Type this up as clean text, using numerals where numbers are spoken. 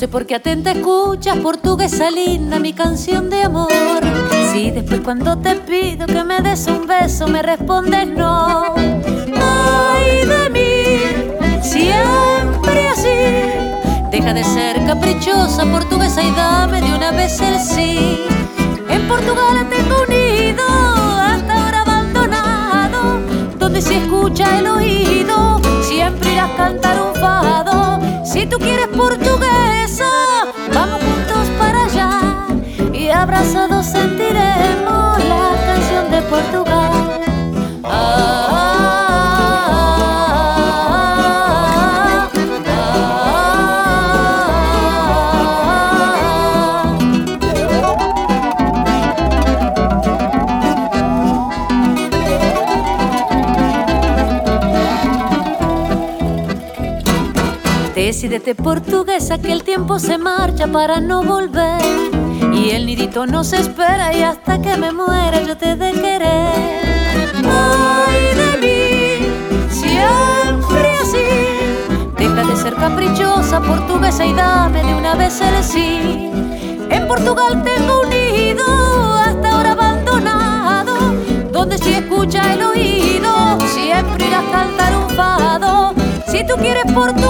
sé por qué atenta escuchas, portuguesa linda, mi canción de amor. Si después cuando te pido que me des un beso me respondes no. Ay de mí, siempre así. Deja de ser caprichosa, portuguesa, y dame de una vez el sí. En Portugal tengo un nido, hasta ahora abandonado, donde se escucha el oído, siempre irás a cantar un fado. Si tú quieres portuguesa, vamos juntos para allá y abrazados sentiremos la canción de Portugal. Decídete, portuguesa, que el tiempo se marcha para no volver, y el nidito nos espera, y hasta que me muera yo te de querer. Ay de mí, siempre así. Deja de ser caprichosa, portuguesa, y dame de una vez el sí. En Portugal tengo un nido, hasta ahora abandonado, donde si escucha el oído, siempre irás a cantar un fado. Si tú quieres portuguesa,